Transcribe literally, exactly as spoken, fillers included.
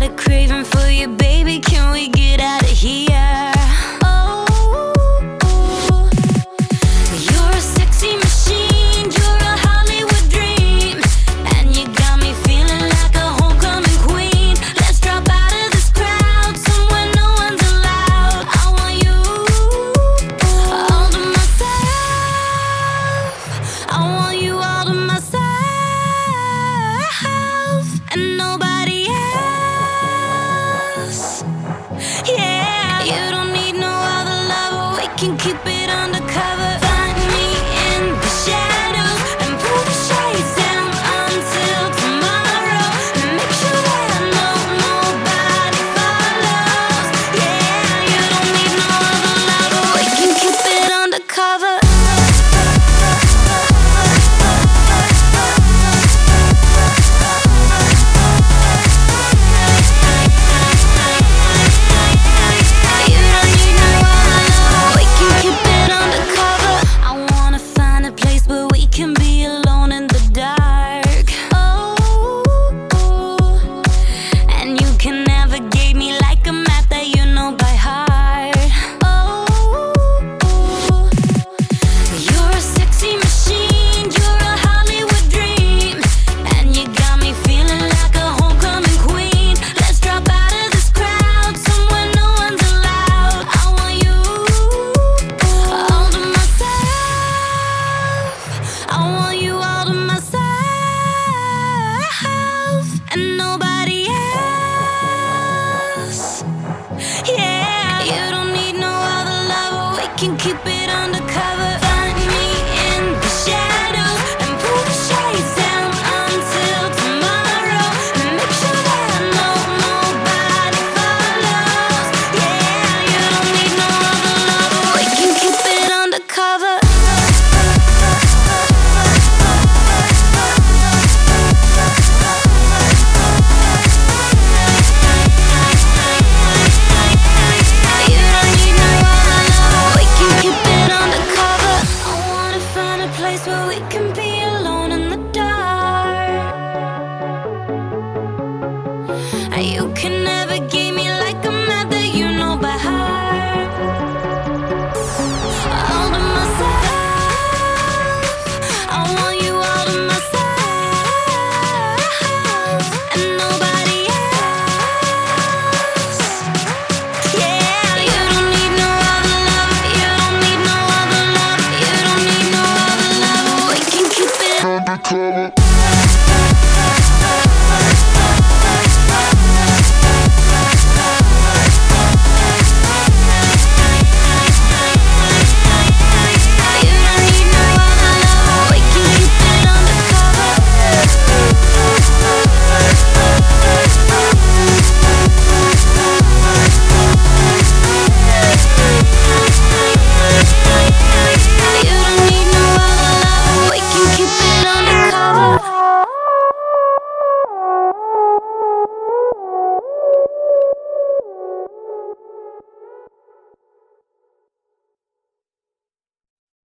a craving for you, baby. Can we get out of here? Oh, you're a sexy machine, you're a Hollywood dream, and you got me feeling like a homecoming queen. Let's drop out of this crowd, somewhere no one's allowed. I want you all to myself. I want you all to myself, and nobody else. Yeah, you don't need no other lover, we can keep it undercover. Find me in the shadows and pull the shades down until tomorrow, and make sure that no nobody follows. Yeah, you don't need no other lover, we can keep it undercover. Can be alone in the dark. Oh, and you can navigate me like a map that you know by heart. Oh, you're a sexy machine, you're a Hollywood dream, and you got me feeling like a homecoming queen. Let's drop out of this crowd, somewhere no one's allowed. I want you all to myself. I want you all to myself, and nobody else. Yeah, you don't need no other lover, we can keep it undercover. Find me in the shadows and pull the shades down until tomorrow, and make sure that no nobody follows. Yeah, you don't need no other lover, we can keep it undercover. Place where we can be alone in the dark. You can never get